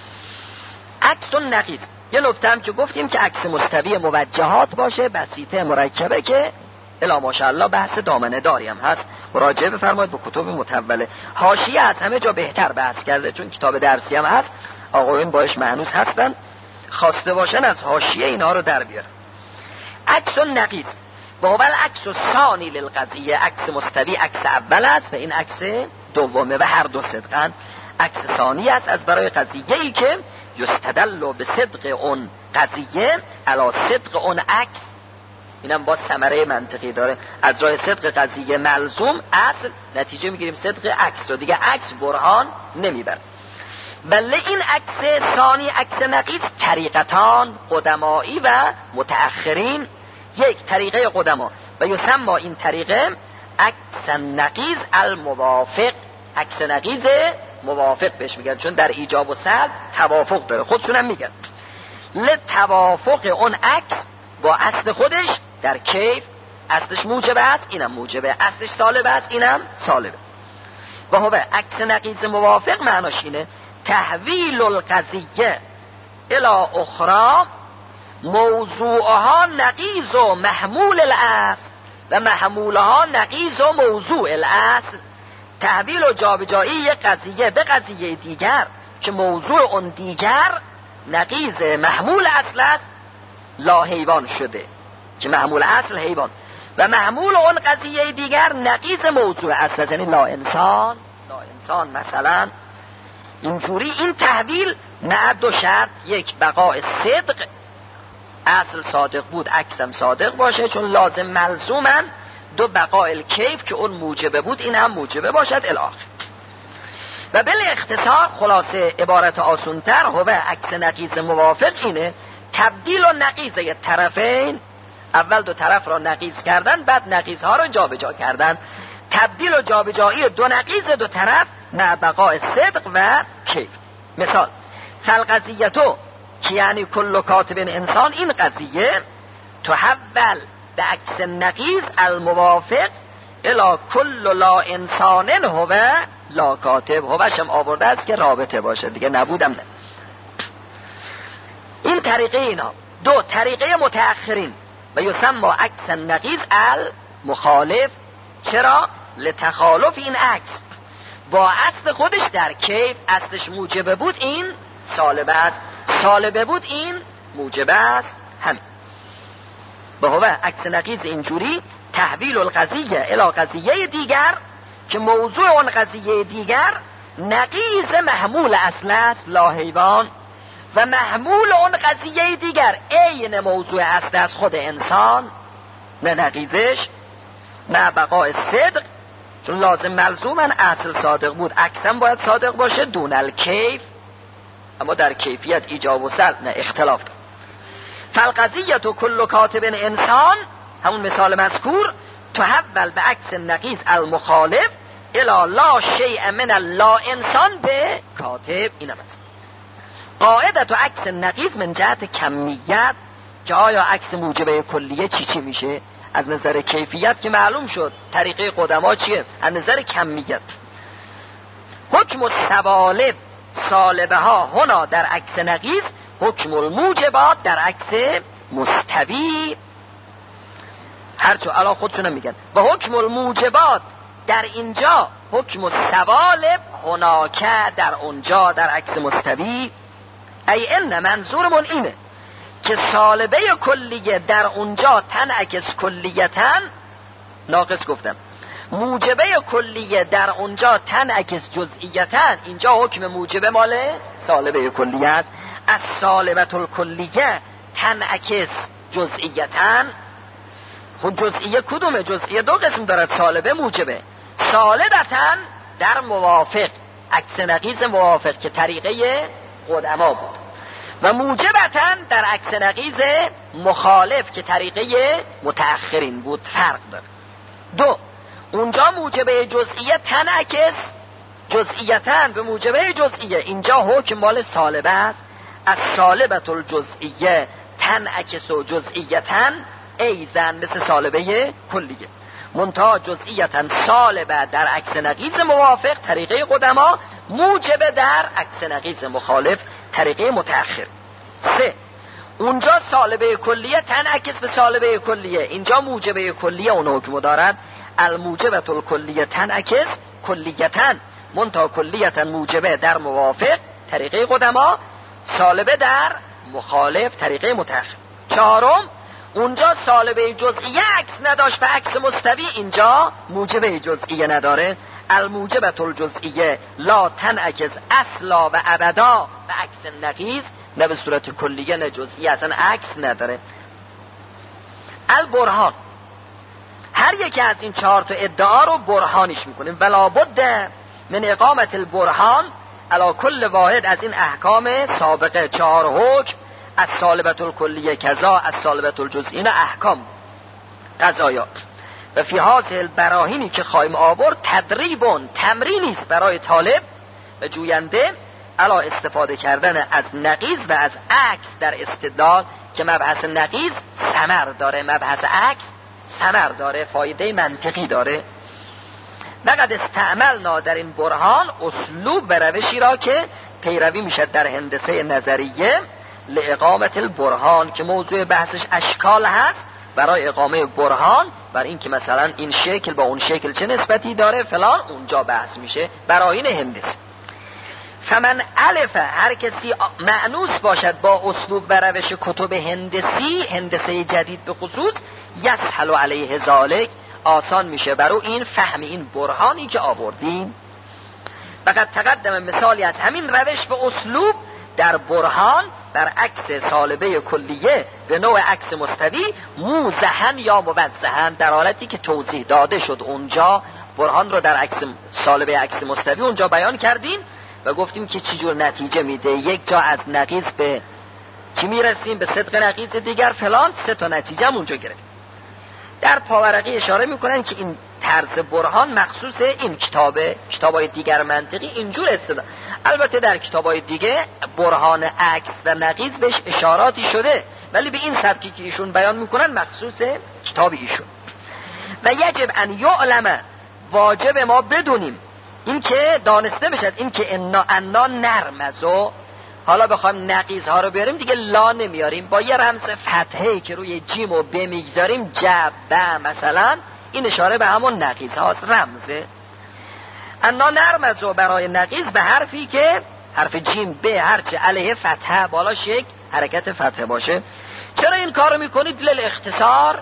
عکس و نقیض، یه نکته هم که گفتیم که عکس مستوی موجهات باشه، بسیطه مرکبه، که الا ماشاءالله بحث دامنه داری هم هست، مراجعه بفرمایید به کتب متوله. حاشیه از همه جا بهتر بحث کرده، چون کتاب درسی هم هست، آقایون باش مهنوز هستن، خواسته باشن از حاشیه اینا رو در بیارن. عکس و نقیض و اول عکس و ثانی للقضیه، عکس مستوی عکس اول است و این عکس دومه و هر دو صدقن. عکس ثانی است از برای قضیه ای که یستدل به صدق اون قضیه علی صدق اون عکس، اینم با ثمره منطقی داره، از راه صدق قضیه ملزوم اصل نتیجه میگیریم صدق عکس رو، دیگه عکس برهان نمیبره. بله این عکس ثانی عکس نقیض طریقتان قدمایی و متأخرین، یک طریقه قدما و یسمى این طریقه عکس نقیض الموافق، عکس نقیض موافق بهش میگن، چون در ایجاب و سلب توافق داره، خودشون هم میگن لتوافق اون عکس با اصل خودش در کیف، اصلش موجبه است اینم موجبه، اصلش سالبه است اینم سالبه. و هو عکس نقیض موافق معناش اینه تحویل القضیه الی اخرى موضوعها نقیض و محمول الاصل و محمولها نقیض و موضوع الاصل، تحویل و جابجایی یک قضیه به قضیه دیگر که موضوع اون دیگر نقیض محمول اصل است، لا حیوان شده که محمول اصل حیوان، و محمول اون قضیه دیگر نقیض موضوع اصل، یعنی لا انسان. لا انسان مثلا اینجوری این تحویل نه دو شرط، یک بقای صدق، اصل صادق بود عکسم صادق باشه، چون لازم ملزومن، دو بقای کیف که اون موجبه بود این هم موجبه باشد الاخر. و بل اختصار خلاصه عبارت آسونتر هو عکس نقیض موافق اینه تبدیل و نقیضه طرفین، اول دو طرف را نقیض کردن بعد نقیض ها را جابجا کردن، تبدیل و جابجایی دو نقیض دو طرف نه بقای صدق و کیف. مثال فالقضیتو که یعنی کل کاتب انسان، این قضیه تحول به عکس نقیض الموافق الی کل لا انسان هو لا کاتب. هوشم آورده است که رابطه باشه دیگه، نبودم نه. این طریقه اینا دو طریقه متأخرین و یسمى عکس نقیض المخالف. چرا؟ لتخالف این عکس با اصل خودش در کیف، اصلش موجبه بود این سالبه است، سالبه بود این موجبه است. همین به هو عکس نقیض اینجوری تحویل القضیه الی قضیه دیگر که موضوع اون قضیه دیگر نقیض محمول اصل است لا حیوان، و محمول اون قضیه دیگر عین موضوع اصل از خود انسان، نه نقیضش، نه بقای صدق، چون لازم ملزومن اصل صادق بود عکسم باید صادق باشه دون الکیف، اما در کیفیت ایجاب و سلب نه اختلاف داره. فالقضیت و کل کاتب انسان، همون مثال مذکور، تحول به عکس نقیض المخالف الی لا شیء من لا انسان به کاتب. این هم است قاعدت و عکس نقیض من جهت کمیت، که آیا عکس موجبه کلیه چی چی میشه؟ از نظر کیفیت که معلوم شد طریقه قدما چیه؟ از نظر کمیت حکم السوالب سالبه ها هنا در عکس نقیض حکم الموجبات در عکس مستوی، هرچو علا خودشونم میگن، و حکم الموجبات در اینجا حکم السوالب هناکه در اونجا در عکس مستوی. ای ان منظورمون اینه که سالبه کلیه در اونجا تنعکس کلیتن، ناقص گفتم، موجبه کلیه در اونجا تنعکس جزئیتن، اینجا حکم موجبه مال سالبه کلیه است، از سالبه الکلیه تنعکس جزئیتن. خود جزئیه کدومه؟ جزئیه دو قسم دارد، سالبه موجبه. سالبتن در موافق عکس نقیض موافق که طریقه قدما بود، و موجبتن در عکس نقیض مخالف که طریقه متأخرین بود. فرق داره. دو، اونجا موجبه جزئیه تنعکس جزئیتن به موجبه جزئیه، اینجا حکم مال سالبه است، از سالبت الجزئیه تنعکس و جزئیتن ایزن مثل سالبه کلیه، منتها جزئیتن سالبه در عکس نقیض موافق طریقه قدما، موجبه در عکس نقیض مخالف طریقه متأخر. سه، اونجا سالبه کلیه تنعکس به سالبه کلیه، اینجا موجبه کلیه اون حکم دارد، الموجبه الکلیه تنعکس کلیتن، منتها کلیتن موجبه در موافق طریقه قدما، سالبه در مخالف طریقه متأخر. چهارم، اونجا سالبه جزئیه عکس نداشت به عکس مستوی، اینجا موجبه جزئیه نداره، الموجبه الجزئیه لا تنعکس اصلا و ابدا به عکس نقیض، نه به صورت کلیه نه جزئیه، اصلا عکس نداره. البرهان، هر یکی از این چهار تا ادعا رو برهانش میکنیم، ولا بد من اقامت البرهان علی کل واحد از این احکام سابقه. چهار حکم از سالبت الکلیه کذا، از سالبت الجزئیه، احکام قضایا. و فی هذه البراهینی که خواهیم آورد تدریبون تمرینی است برای طالب و جوینده علی استفاده کردن از نقیض و از عکس در استدلال، که مبحث نقیض ثمر داره، مبحث عکس ثمر داره، فایده منطقی داره. وقد استعملنا در این برهان اسلوب و روشی را که پیروی میشد در هندسه نظریه لاقامت البرهان، که موضوع بحثش اشکال هست، برای اقامه برهان بر این که مثلا این شکل با اون شکل چه نسبتی داره فلان، اونجا بحث میشه براهین هندسه. فمن الف، هر کسی معنوس باشد با اسلوب و روش کتب هندسی، هندسه جدید به خصوص، یسهل علیه ذالک، آسان میشه برو این فهم این برهانی که آوردیم. فقط تقدم مثالی از همین روش به اسلوب در برهان برعکس سالبه کلیه به نوع عکس مستوی موزهن یا موزهن، در حالتی که توضیح داده شد اونجا برهان رو در عکس سالبه عکس مستوی اونجا بیان کردیم و گفتیم که چجور نتیجه میده. یک جا از نقیض به چی میرسیم؟ به صدق نقیض دیگر فلان، سه تا نتیجه هم اونجا گرفت. در پاورقی اشاره میکنن که این طرز برهان مخصوص این کتابه، کتابای دیگر منطقی اینجور استدلال. البته در کتابای دیگه برهان عکس و نقیض بهش اشاراتی شده، ولی به این سبکی که ایشون بیان میکنن مخصوص کتاب ایشون. و یجب ان یعلم، واجب ما بدونیم، این که دانسته بشد، این که انا انا نرمزو، حالا بخوایم نقیض ها رو بیاریم دیگه لا نمیاریم، با یه رمز فتحه‌ای که روی جیم و ب میگذاریم، جب مثلا، این اشاره به همون نقیض هاست، رمزه. انا نرمزو برای نقیض به حرفی که حرف جیم به هرچه علیه فتحه بالاش یک حرکت فتحه باشه. چرا این کار رو میکنید؟ لیل اختصار،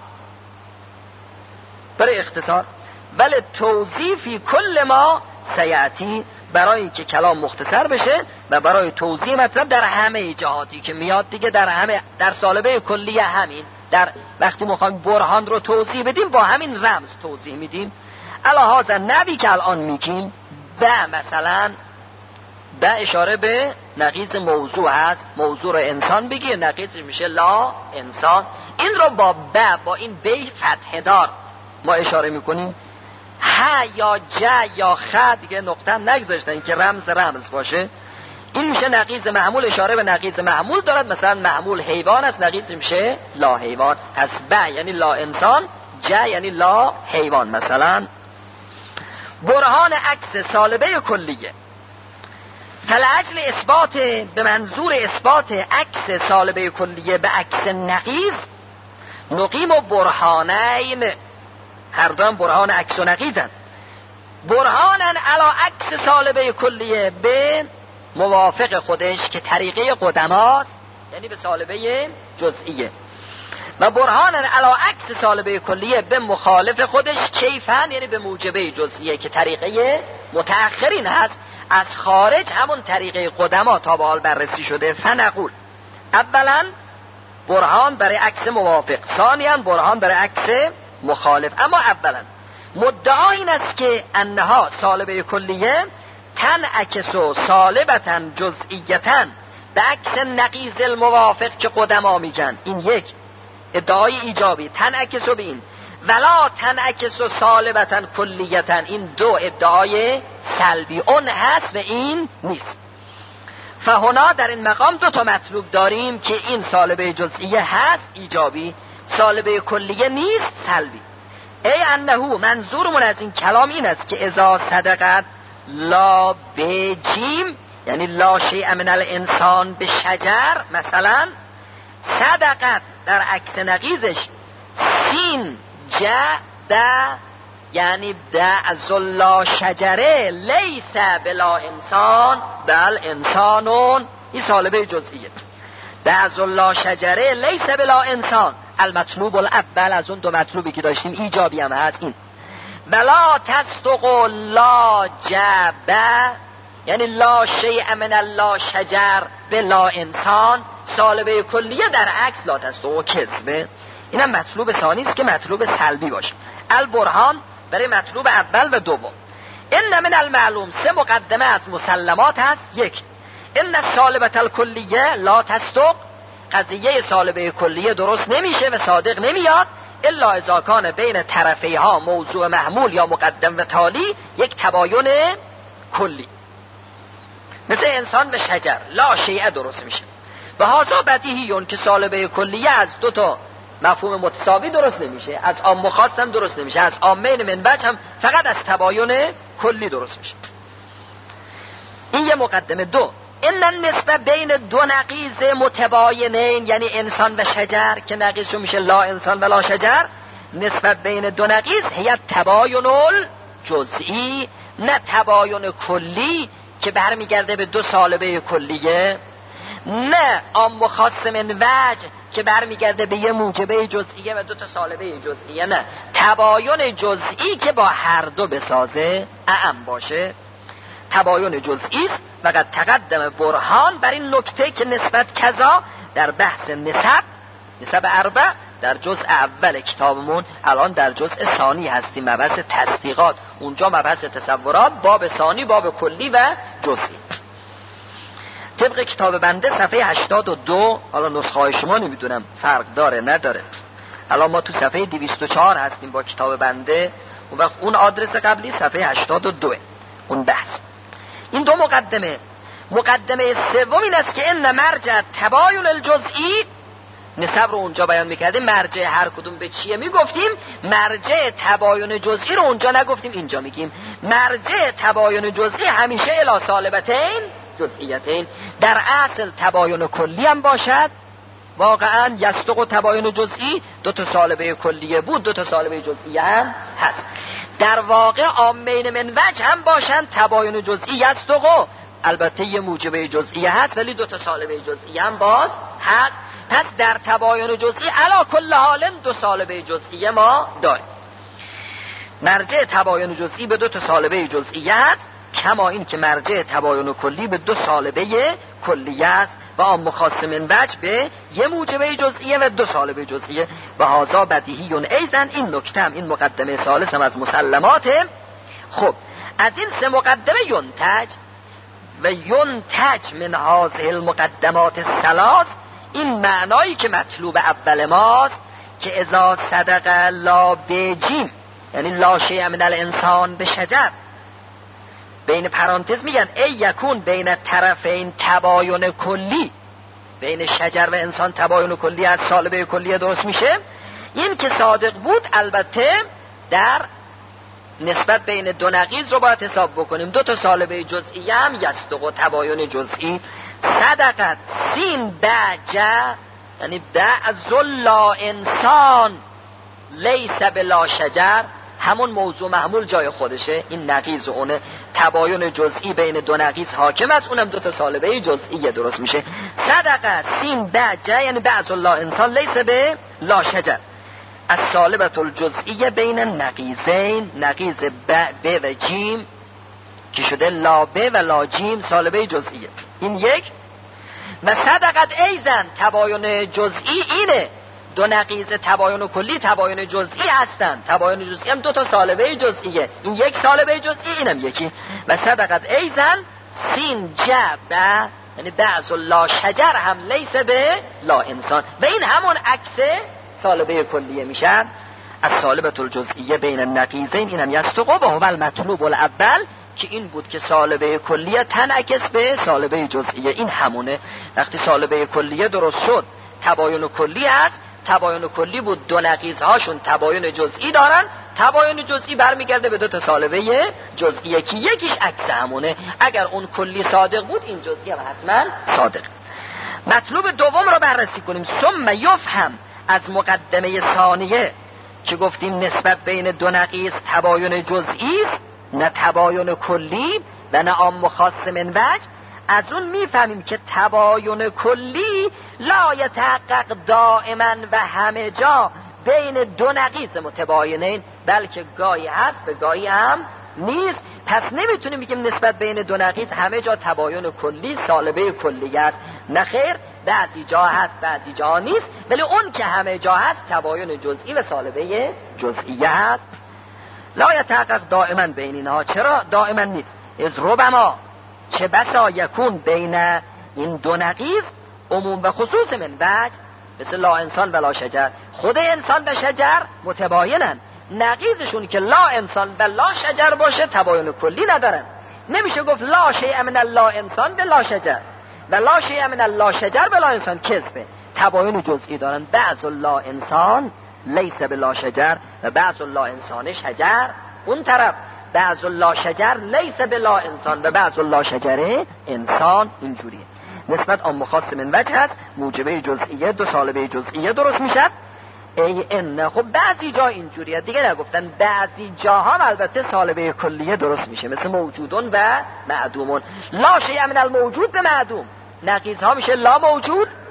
برای اختصار. ولی توضیحی کل ما سیعتی، برای اینکه کلام مختصر بشه و برای توضیح مطلب در همه جهاتی که میاد دیگه، در همه، در سالبه کلیه همین، در وقتی میخوایم برهان رو توضیح بدیم با همین رمز توضیح میدیم. الهازا نبی که الان میگیم به مثلا به اشاره به نقیض موضوع هست، موضوع رو انسان بگی، نقیض میشه لا انسان. این رو با به، با این بی فتح دار ما اشاره میکنیم. ها یا ج یا خ دیگه نقطه هم نگذاشتن که رمز رمز باشه. این میشه نقیض معمول، اشاره به نقیض معمول دارد. مثلا معمول حیوان است، نقیض میشه لا حیوان. پس به یعنی لا انسان، ج یعنی لا حیوان. مثلا برهان عکس سالبه کلیه، فلعجل اثبات، به منظور اثبات عکس سالبه کلیه به عکس نقیض، نقیم و برهانین، هر دو هم برهان عکس و نقیضن. برهانن علا عکس سالبه کلیه، به موافق خودش که طریقه قدماست، یعنی به سالبه جزئیه. و برهانن علا عکس سالبه کلیه به مخالف خودش، کیفن یعنی به موجبه جزئیه که طریقه متأخرین هست، از خارج همون طریقه قدما تا به حال بررسی شده. فنقول اولا برهان برای عکس موافق، ثانیاً برهان برای عکس مخالف. اما اولا مدعا این است که انها سالبه کلیه تنعکسو سالبتن جزئیتن به عکس نقیض الموافق که قدما میگن. این یک ادعای ایجابی، تنعکسو به این، ولا تنعکسو سالبتن کلیتن، این دو ادعای سلبی، اون هست و این نیست. فهنا در این مقام دو تا مطلوب داریم که این سالبه جزئیه هست ایجابی، سالبه کلیه نیست سلبی. ای انهو، منظورمون از این کلام این است که اذا صدقت لا بجیم، یعنی لا شیء من الانسان به شجر، مثلا صدقت در عکس نقیزش سین ج د، یعنی د لا شجره لیس بلا انسان بل انسانون، این سالبه جزئیه. د لا شجره لیس بلا انسان، المطلوب الاول از اون دو مطلوبی که داشتیم ایجابی هم هست. این بلا تصدق لا جبه، یعنی لا شیء من لا شجر بلا انسان، سالبه کلیه در عکس لا تصدق کذبه. اینم مطلوب ثانی است که مطلوب سلبی باشه. البرهان برای مطلوب اول و دوم. این من المعلوم، سه مقدمه از مسلمات هست. یک، این سالبه الکلیه لا تصدق، قضیه سالبه کلیه درست نمیشه و صادق نمیاد الا اذا کان بین طرفه ها موضوع محمول یا مقدم و تالی یک تباین کلی، مثل انسان به شجر، لا شیء درست میشه. و هذا بدیهیون که سالبه کلیه از دو تا مفهوم متساوی درست نمیشه، از عام و خاص هم درست نمیشه، از عامین من وجه هم فقط از تباین کلی درست میشه. این یه مقدمه. دو، این نسبت بین دو نقیض متباینین، یعنی انسان و شجر که نقیض میشه لا انسان و لا شجر، نسبت بین دو نقیض هی تباین الجزئی، نه تباین کلی که برمیگرده به دو سالبه کلیه، نه عام و خاص من وجه که برمیگرده به یه موجبه جزئیه و دو تا سالبه جزئیه، نه، تباین جزئی که با هر دو بسازه اعم باشه تباین جزئی است. و قد تقدم برهان بر این نکته که نسبت کذا در بحث نسب نسب اربع در جزء اول کتابمون، الان در جزء ثانی هستیم، مبحث تصدیقات، اونجا مبحث تصورات، باب ثانی باب کلی و جزئی. طبق کتاب بنده صفحه هشتاد و دو، حالا نسخه های شما نمیدونم فرق داره نداره، الان ما تو صفحه دویست و چهار هستیم با کتاب بنده، اون وقت اون آدرس قبلی صفحه هشتاد و دو اون بحث. این دو مقدمه. مقدمه سوم این است که ان مرجع تباین الجزئی، نسب رو اونجا بیان میکردیم، مرجع هر کدوم به چیه میگفتیم، مرجع تباین جزئی رو اونجا نگفتیم، اینجا میگیم مرجع تباین جزئی همیشه الی سالبتین جزئیتین، در اصل تباین کلی هم باشد، واقعا یصدق تباین جزئی دو تا سالبه کلیه بود، دو تا سالبه جزئیه هم هست، در واقع عامین من وجه هم باشن تباین جزئی یصدق، البته یه موجبه جزئیه هست ولی دو تا سالبه جزئیه هم باز هست. پس در تباین جزئی علا کل حال دو سالبه جزئیه ما داریم. مرجع تباین جزئی به دو تا سالبه جزئیه است، کما این که مرجع تباین کلی به دو سالبه کلیه است و عام خاص من وجه به یه موجبه جزئیه و دو سالبه جزئیه. و هذا بدیهی ایضا، این نکته هم، این مقدمه ثالث هم از مسلماته. خب از این سه مقدمه ینتج و ینتج من هذه المقدمات الثلاث، این معنایی که مطلوب اول ماست که اذا صدق لا بجیم، یعنی لا شیء من الانسان به شجر، بین پرانتز میگن ای یکون بین طرفین تباین کلی، بین شجر و انسان تباین کلی از سالبه کلیه درست میشه. این که صادق بود، البته در نسبت بین دو نقیض رو باید حساب بکنیم، دو تا سالبه جزئی هم یصدق و تباین جزئی. صدقت سین بجه، یعنی بعض لا انسان لیس بلا شجر، همون موضوع محمول جای خودشه، این نقیض و اونه، تباین جزئی بین دو نقیض حاکم است، اونم دو تا سالبه جزئی درست میشه. صدقه سین بجه یعنی بعض لا انسان لیس به لا شجر. از سالبت الجزئی بین نقیضین، نقیض ب و جیم که شده لا ب و لا جیم سالبه جزئیه، این یک. و صدقت ایزن تباین جزئی اینه، دو نقیض تباین کلی تباین جزئی هستن، تباین جزئی هم دو تا سالبه جزئیه، این یک سالبه جزئی اینم یکی. و صدقت ایزن سین جب یعنی بعض لا شجر هم لیس به لا انسان، و این همون عکس سالبه کلیه میشن. از سالبت الجزئیه بین النقیضین اینم یصدق و هو المطلوب الاول، که این بود که سالبه کلیه تنعکس به سالبه جزئیه، این همونه. وقتی سالبه کلیه درست شد تباین کلی هست، تباین کلی بود دو نقیض هاشون تباین جزئی دارن، تباین جزئی برمیگرده به دو تا سالبه جزئیه که یکیش عکس همونه، اگر اون کلی صادق بود این جزئی هم حتما صادق. مطلوب دوم رو بررسی کنیم. ثم یفهم از مقدمه ثانیه که گفتیم نسبت بین دو نقیض تباین جزئی نه تباین کلی و نه عام خاص من وجه، از اون میفهمیم که تباین کلی لا یتحقق دائما و همه جا بین دو نقیض متباینین، بلکه گاهی هست و گاهی هم نیست. پس نمیتونیم بگیم نسبت بین دو نقیض همه جا تباین کلی سالبه کلی است، نه خیر، بعضی جا هست بعضی جا نیست، ولی اون که همه جا هست تباین جزئی و سالبه جزئیه هست. لا یتحقق دائما بین اینها، چرا دائما نیست؟ از ربما چه بسا یکون بین این دو نقیض عموم و خصوص من وجه، مثل لا انسان و لا شجر، خود انسان و شجر متباینن، نقیضشون که لا انسان و لا شجر باشه تباین کلی ندارن. نمیشه گفت لا شیء من لا انسان به لا شجر و لا شیء من لا شجر به لا انسان، کذبه، تباین جزئی دارن. بعض لا انسان لیس به لا شجر و بعض لا انسان شجر، اون طرف بعض لا شجر لیس به لا انسان و بعض لا شجره انسان، اینجوریه. نسبت عام خاص من وجه هست، موجبه جزئیه دو سالبه جزئیه درست میشد. ای ان خب بعضی جا اینجوریه، دیگه نگفتن بعضی جاها البته سالبه کلیه درست میشه، مثل موجودون و معدومون. لا شیء من الموجود به معدوم، نقیض ها میشه لا موجود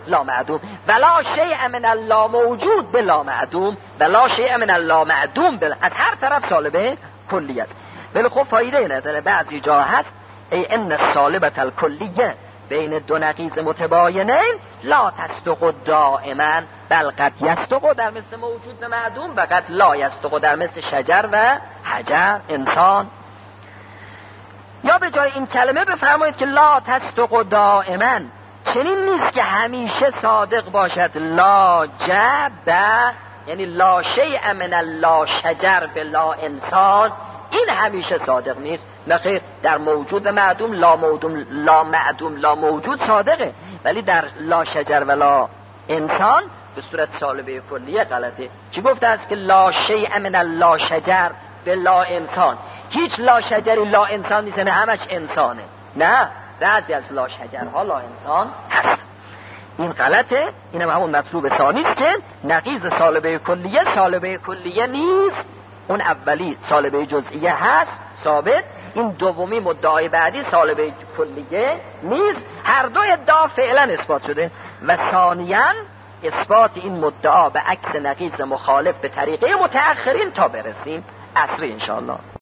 لا معدوم، ولا شیء من اللا موجود به لا معدوم، ولا شیء من اللا معدوم بلا. از هر طرف سالبه کلیت. ولی خب فایده نداره، بعضی جا هست ای ان السالبه الکلیه بین دو نقیض متباینین لا تصدق دائما بل قد یصدق در مثل موجود و معدوم و قد لا یصدق در مثل شجر و حجر انسان. یا به جای این کلمه بفرمایید که لا تصدق دائما، چنین نیست که همیشه صادق باشد. لا جب یعنی لا شیء من اللا شجر به لا انسان، این همیشه صادق نیست. نخیر، در موجود معدوم لا معدوم لا معدوم لا موجود صادقه، ولی در لا شجر و لا انسان به صورت سالبه کلیه غلطه. چی گفته است که لا شیء من اللا شجر به لا انسان؟ هیچ لا شجری لا انسان نیست، نه همش انسانه. نه، بعضی از لا شجرها لا انسان هست. این غلطه. این هم همون مطلوب ثانی است که نقیض سالبه کلیه سالبه کلیه نیست. اون اولی سالبه جزئیه هست ثابت، این دومی مدعای بعدی سالبه کلیه نیست. هر دو ادعا فعلا اثبات شده. و ثانیاً اثبات این مدعا به عکس نقیض مخالف به طریقه متأخرین تا برسیم عصری انشاءالله.